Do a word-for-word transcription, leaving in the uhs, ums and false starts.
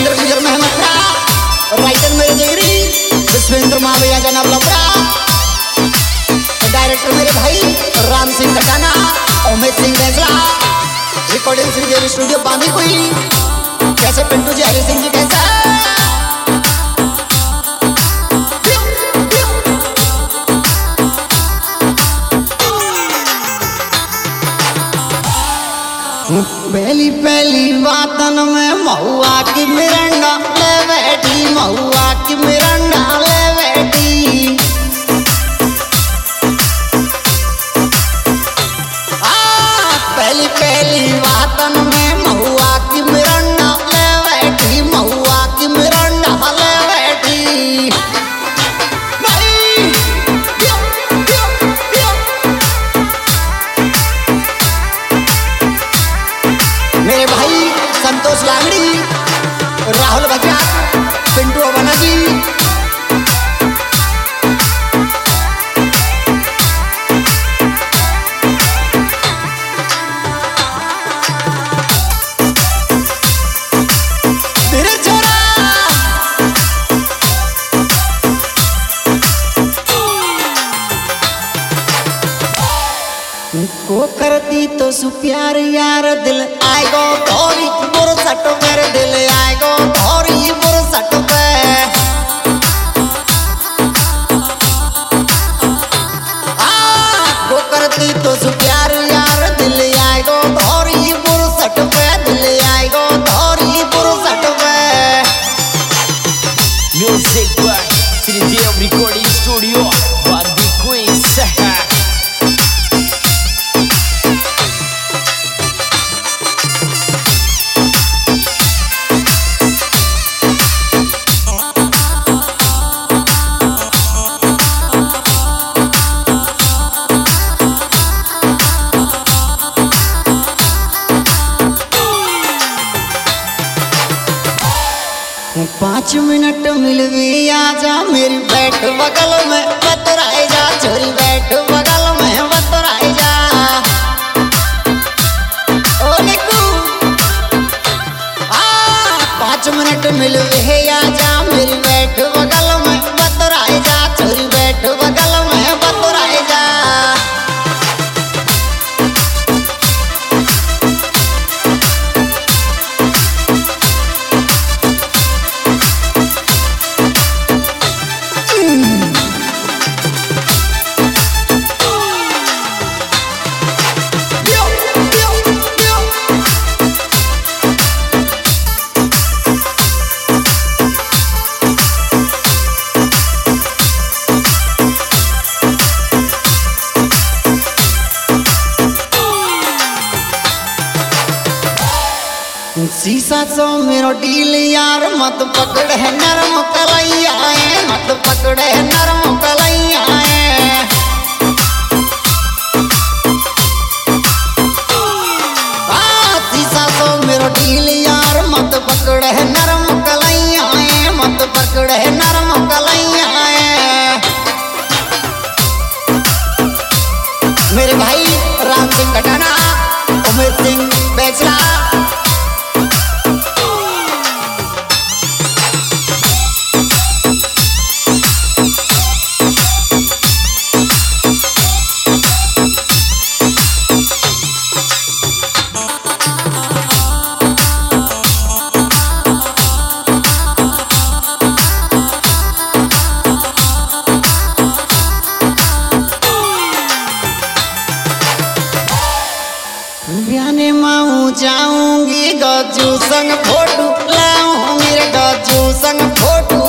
सिकंदर गुजर Mehmed writer मेरे जिगरी विश्वेंद्र मावैया जनाब लबरा, डायरेक्टर मेरे भाई राम सिंह कटाना, उमेश सिंह बेजला, रिकॉर्डिंग श्रीदेवी स्टूडियो बांधी कोई, कैसे पिंटू जी हरि सिंह जी कैसा पहली पहली बातन में महुआ की मिरंडा ले बैठी, महुआ की मिरंडा ले बैठी, आ पहली पहली बातन में महुआ की मिरंडा ले बैठी, महुआ की मिरंडा ले बैठी। मेरे भाई संतोष लांगड़ी, राहुल बजाज, पिंटू अवाना जी, तेरे छोरा को करती तो सुप्यार यार दिल आएगो धोरी बुरसट मेरे दिल आएगो धोरी बुरसट पे, को करती तो सुप्यार यार दिल आएगो धोरी बुरसट पे, दिल आएगो धोरी बुरसट पे। Music by Shridev recording studio बांधी कोई सहा। पाँच मिनट मिलवी आजा मेरी बैठ बगल में बतराए जा, छोरी बैठ बगल में बतराए जा, ओ निकू आ पाँच मिनट मिलवी आजा मेरी बैठ बगल में बतराए जा, छोरी बैठ बगल में बतराए जा। शीशा सो मेरो डील यार मत पकड़े नरम कलैया, मत पकड़े नरम कलैया, शीशा सो मेरो डील यार मत पकड़े नरम कलैया, मत पकड़े नरम कलैया। मेरे भाई राम सिंह कटाना, उमेश सिंह बेचला, ब्याने माऊ जाऊंगी गज्जू संग फोटू लाऊंगी रे गज्जू संग फोटू